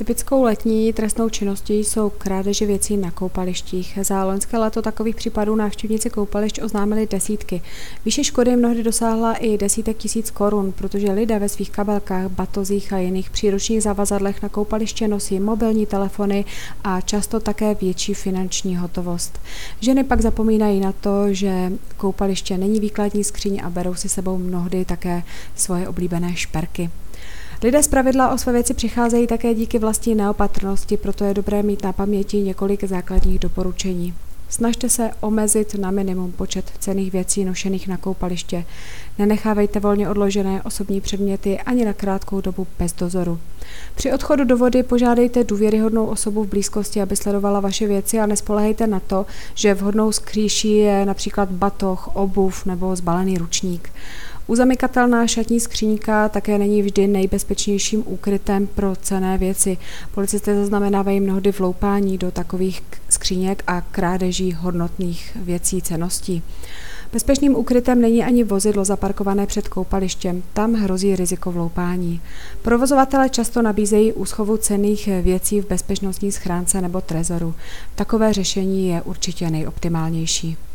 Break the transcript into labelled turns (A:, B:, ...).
A: Typickou letní trestnou činností jsou krádeže věcí na koupalištích. Za loňské léto takových případů návštěvníci koupališť oznámili desítky. Výše škody mnohdy dosáhla i desítek tisíc korun, protože lidé ve svých kabelkách, batozích a jiných příručních zavazadlech na koupaliště nosí mobilní telefony a často také větší finanční hotovost. Ženy pak zapomínají na to, že koupaliště není výkladní skříň a berou si sebou mnohdy také svoje oblíbené šperky. Lidé zpravidla o své věci přicházejí také díky vlastní neopatrnosti, proto je dobré mít na paměti několik základních doporučení. Snažte se omezit na minimum počet cenných věcí nošených na koupaliště. Nenechávejte volně odložené osobní předměty ani na krátkou dobu bez dozoru. Při odchodu do vody požádejte důvěryhodnou osobu v blízkosti, aby sledovala vaše věci a nespoléhejte na to, že vhodnou skrýší je například batoh, obuv nebo zbalený ručník. Uzamykatelná šatní skříňka také není vždy nejbezpečnějším úkrytem pro cenné věci. Policisté zaznamenávají mnohdy vloupání do takových skříněk a krádeží hodnotných věcí cenností. Bezpečným úkrytem není ani vozidlo zaparkované před koupalištěm, tam hrozí riziko vloupání. Provozovatelé často nabízejí úschovu cenných věcí v bezpečnostní schránce nebo trezoru. Takové řešení je určitě nejoptimálnější.